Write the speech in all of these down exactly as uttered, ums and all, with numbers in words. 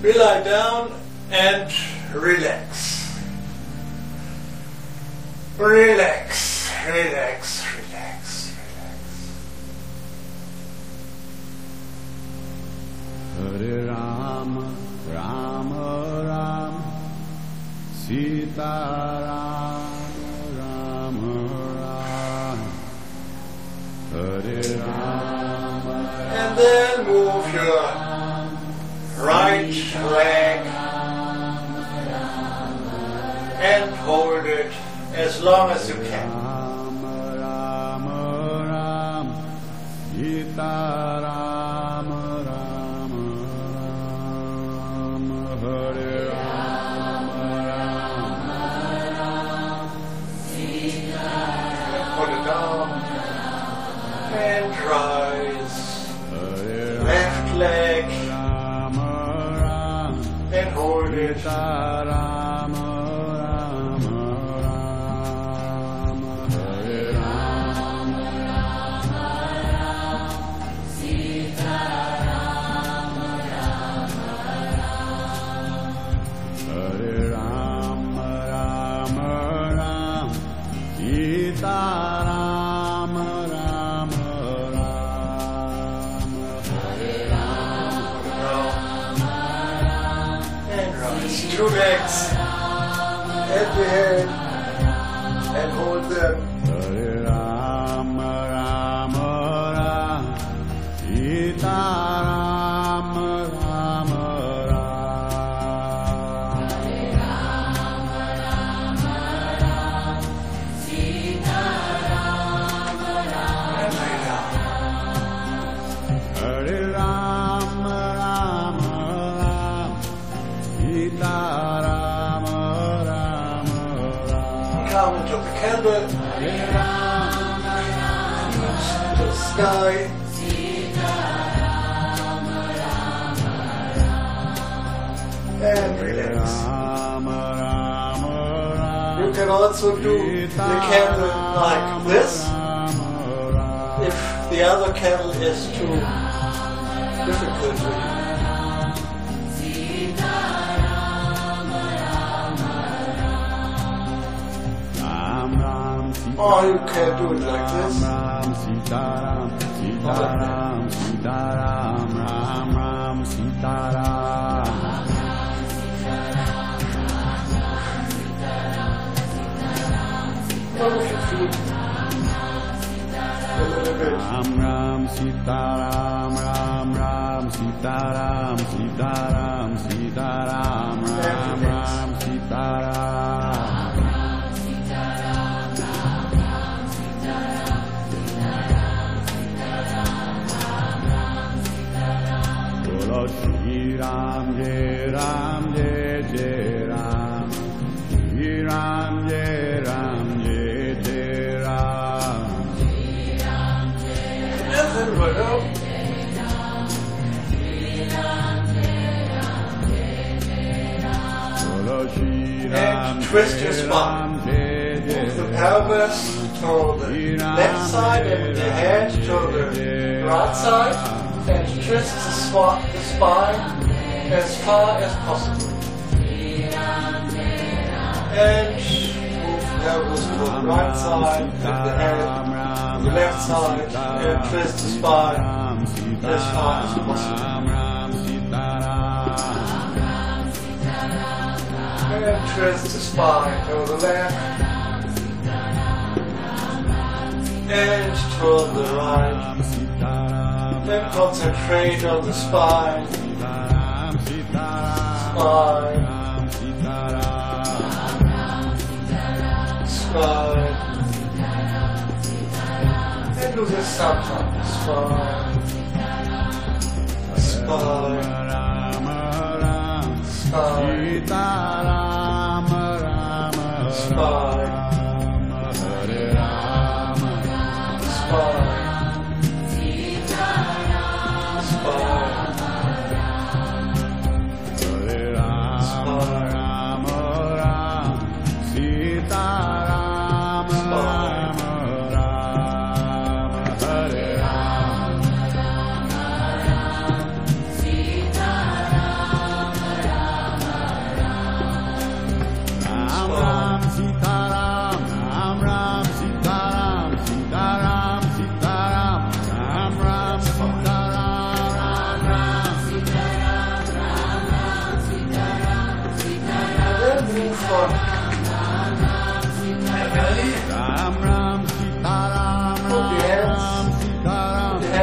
We lie down and relax. Relax, relax, relax, relax. Hare Rama, Rama Rama, Sita Rama, Rama Rama, Hare Rama. And then move your right leg and hold it as long as you can. Rama Rama Rama, Sita Rama Rama Rama, Hare Rama Rama Rama, Sita Rama. Put it down and rise. Left leg and hold it. Two legs at the head and hold them. Hare Rama Rama Rama, Sita Rama Rama Rama, Hare Rama Rama Rama, Sita Rama Rama Rama, Hare Rama Rama Rama, Sita. Come into the candle, to the sky, and relax. You can also do the candle like this, if the other candle is too difficult for you. Or you can do it like this. Ram Sita Ram Sita Ram Sita Ram Ram Ram Sita Ram. Move your feet a little bit. Ram Ram Sita Ram Ram Ram Sita Ram Sita Ram Sita Ram Ram Ram Sita Ram. Shri Ram Jai Ram Jai Jai Ram, Shri Ram Jai Ram Jai Jai Ram, Shri Ram Jai Ram and twist your spine. Move the pelvis to the left side and the head to the right side. And twist the, sw- the spine as far as possible. And move the pelvis to the right side and the head to the left side. And twist the spine as far as possible. And twist the spine to the left and to the right. Then concentrate on the spine, spine, spine, and do this sometimes, spine, spine, spine, spine, spine.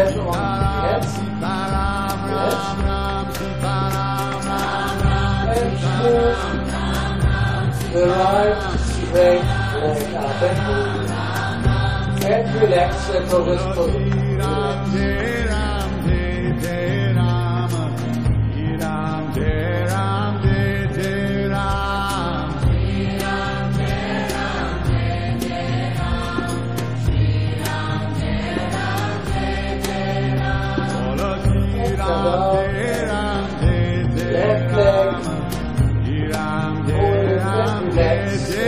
hands on hands. Yes. And smooth the right straight leg up and move. And relax and progress forward. Left leg. Hold it and relax.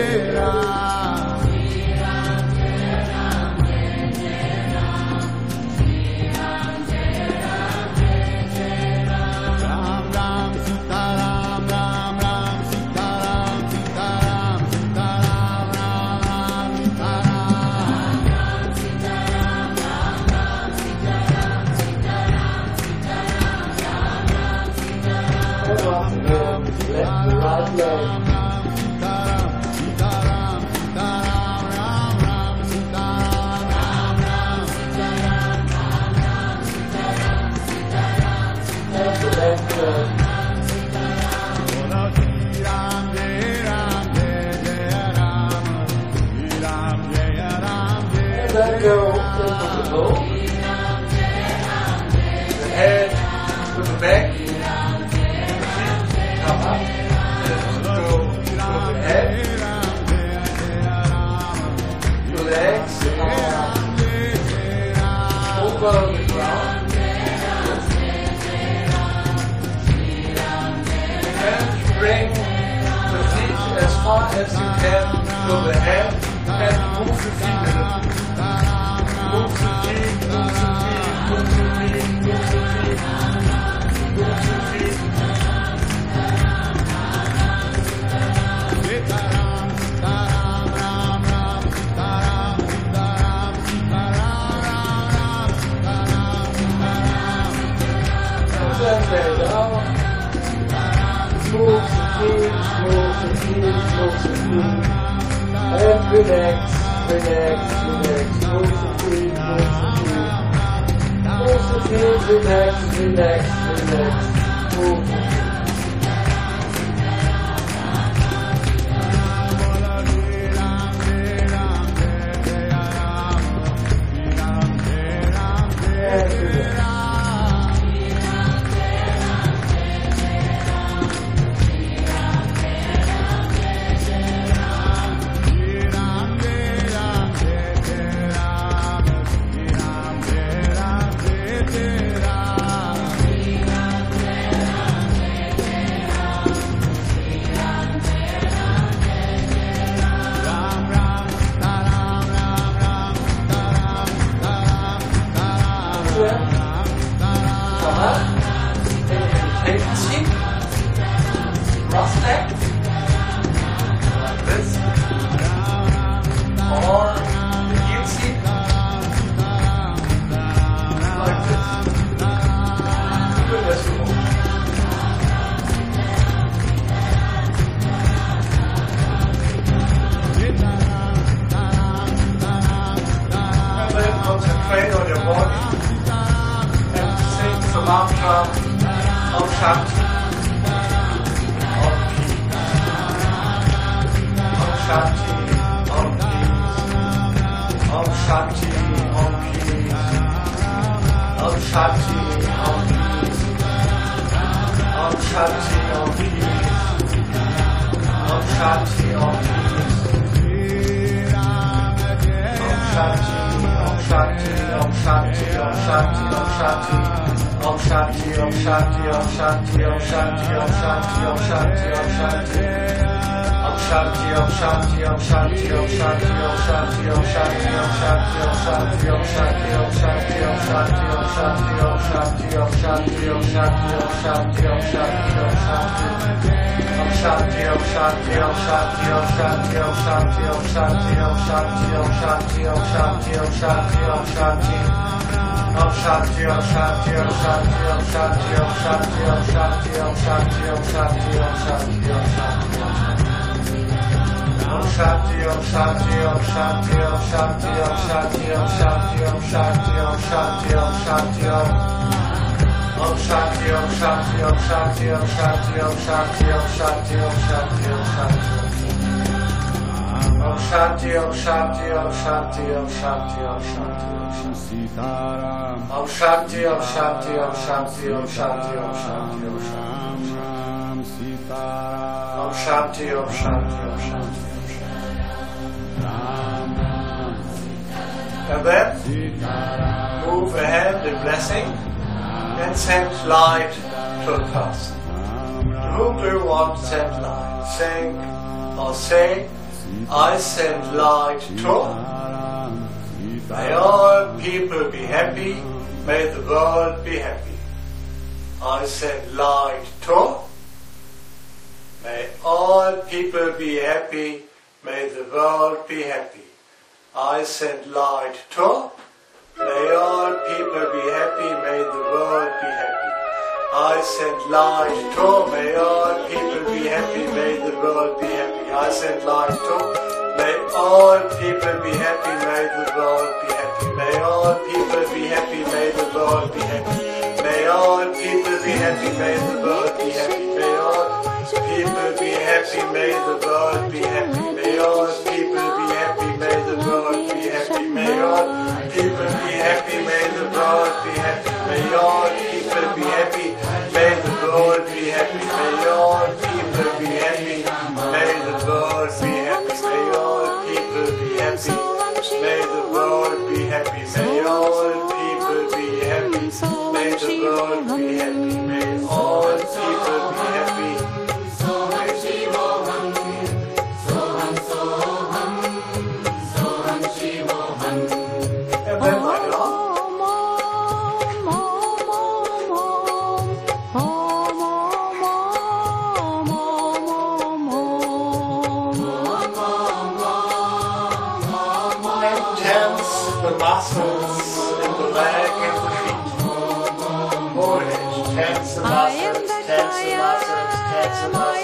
Then go into the bow. The head to the back. Come up. Go to the head. The legs are over the ground. And bring the feet as far as you can to the head and move the feet a little. Move the feet, move the feet, move the feet, move the feet, move the feet. And then lay down. Move the feet, move the feet, move the feet. And relax, relax, relax. Move the feet, move the feet. Move the feet, relax, relax, relax. Move the feet. And relax. Come up, take a seat, cross neck, like this, or the heel seat, like this, with this one. And then concentrate on your body. The mantra of Shanti, of peace, of Shanti, of peace, of Shanti, of peace, of Shanti, of peace, of Shanti, of peace, of Shanti, of peace, of Shanti, of Shanti, of Shanti, of Shanti, of Shanti. Om Shanti, Om Shanti, Om Shanti, Om Shanti, Om Shanti, Om Shanti, Om Shanti. Om Shanti, Om Shanti, Om Shanti, Om Shanti, Om Shanti, Om Shanti, Om Shanti, Om Shanti, Om Shanti, Om Shanti, Om Shanti, Om Shanti, Om Shanti, Om Shanti, Om Shanti, Om Shanti, Om Shanti, Om Shanti. Om Shanti, Om Shanti, Om Shanti, Om Shanti, Om Shanti, Om Shanti, Om Shanti, Om Shanti, Om Shanti, Om Shanti, Om Shanti. Om Shanti, Om Shanti, Om Shanti, Om Shanti, Om Shanti, Om Shanti, Om Shanti, Om Shanti, Om Shanti, Om Shanti, Om Shanti, Om Shanti. Om Om Shanti, Om Shanti, Om Shanti, Om Shanti, Om Shanti, Om Shanti, Om Shanti, Om Shanti, Om Shanti, Om Om Shanti, Om Shanti, Om Shanti, Om Shanti, Om Shanti, Om Shanti, Om Shanti, Om Shanti. Om Shanti, Om Shanti, Om Shanti, Om Shanti, Om Shanti, Om Shanti. Om Shanti, Om Shanti, Om Shanti, Om Shanti, Om Shanti, Om Shanti. Om Shanti, Om Shanti, Om Shanti, Om Shanti. And then move ahead in blessing and send light to the person. To whom do you want to send light? Sing or say, I send light to. May all people be happy, may the world be happy. I send light to. May all people be happy, may the world be happy. I send light to. May all people be happy, may the world be happy. I send light to. May all people be happy, may the world be happy. I send light to. May all people be happy, may the world be happy. May all people be happy, may the world be happy. May all people be happy, may the world be happy. May all people be happy, may the world be happy. May all people be happy, may the world be happy. May all people be happy, may the world be happy. May all people be happy, may the world be happy. May all people be happy, may the world be happy. May all people be happy, may the world be happy. May all people be happy, may the world be happy. May all people be happy. And then like that. The muscles in the leg and the feet. Hold it. Tense the muscles, tense the muscles, tense the muscles.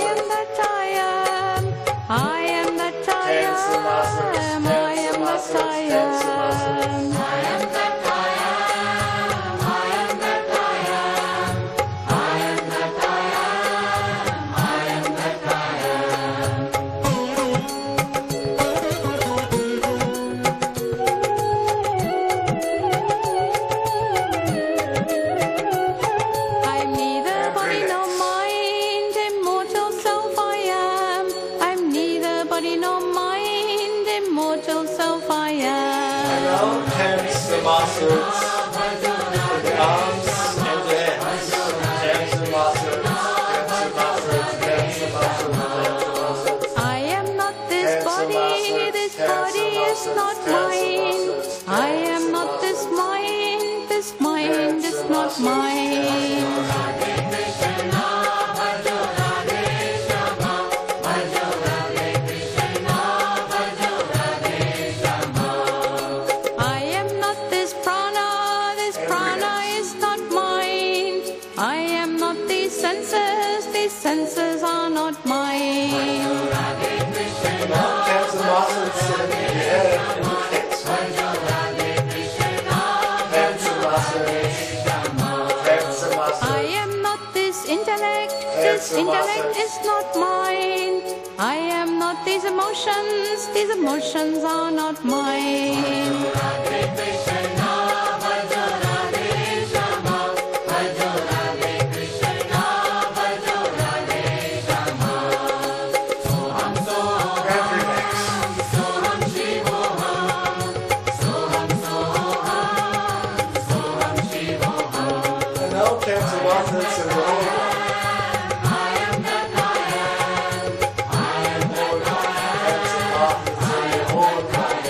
I am that I am. Tense the muscles, tense the muscles, tense the muscles. I am that I am. I am that I am. I am that I am. I am that I am. I'm neither body nor mind, immortal self I am. I'm neither body nor mind, immortal self I am. Now tense the muscles in the arms and the hands. Tense the muscles, tense the muscles, tense the muscles, tense the muscles. I am not this Tense the body, muscles, this tense the body is muscles, not tense the mine. muscles, I tense am the not this muscles. mind, this mind Tense is the not muscles, mine. I am not this prana, this prana is not mine. I am not these senses, these senses are not mine. Now tense the muscles in the head and the feet. Tense the muscles, tense the muscles. I am not this intellect, Tense this the intellect muscles. is not mine. I am not these emotions, these emotions are not mine. And relax. And now tense the muscles in the whole body. Tense the muscles in the whole body.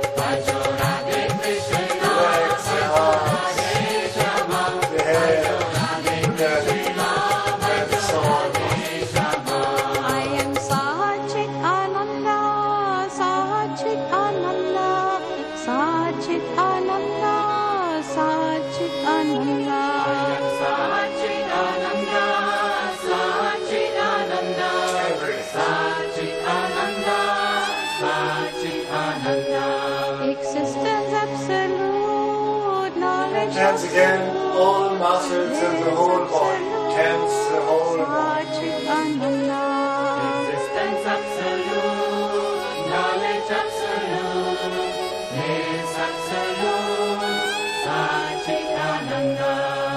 Relax the arms, the head, the neck, and so on. I am Sachit Ananda, Sachit Ananda, Sachit Ananda, Sachit Ananda. I am Sachit Ananda, Again, all muscles in the whole body, tense the whole body. Existence absolute, knowledge absolute, bliss absolute, Satchitananda.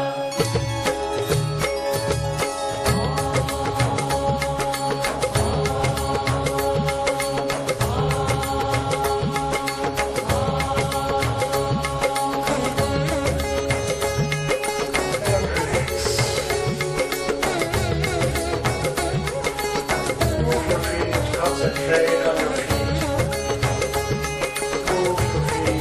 Concentrate on your feet. Move your feet.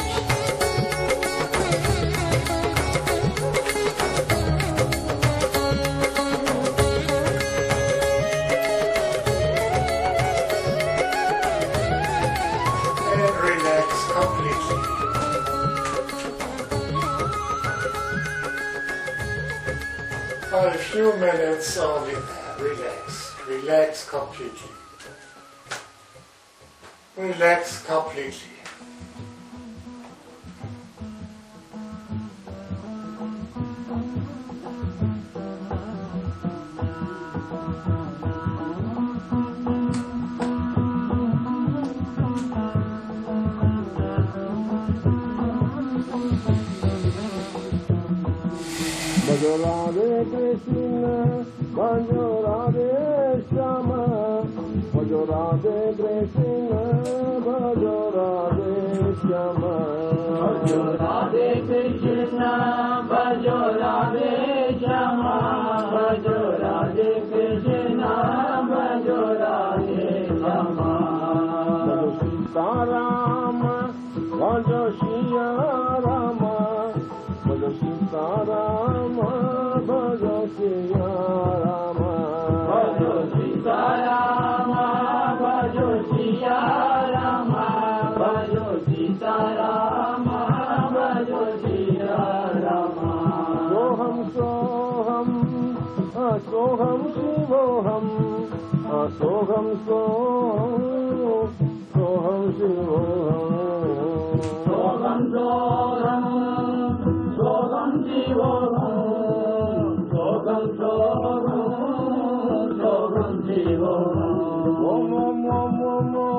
And relax completely. For a few minutes only there. Relax. Relax completely. Relax completely. Bhajo Radhe Krishna, Bhajo Radhe Shama, Bhajo Radhe Krishna, Bhajo Radhe Shama, Bhajo Radhe Krishna, Bhajo Radhe Shama, Bhajo Radhe Krishna, Bhajo Radhe Shama. Bhajo Sita Rama, Bhajo Shriya Rama, Bhajo Sita Rama, Bhajo Shriya Rama, Bhajo Sita Rama, Bhajo Shriya Rama, Bhajo Sita Rama, Bhajo Shriya Rama. Soham Soham, Soham Shivoham, Soham Soham, Soham Shivoham. Soham Soham, Soham Shivoham, Soham Soham, Soham Shivoham. Om Om Om Om Om.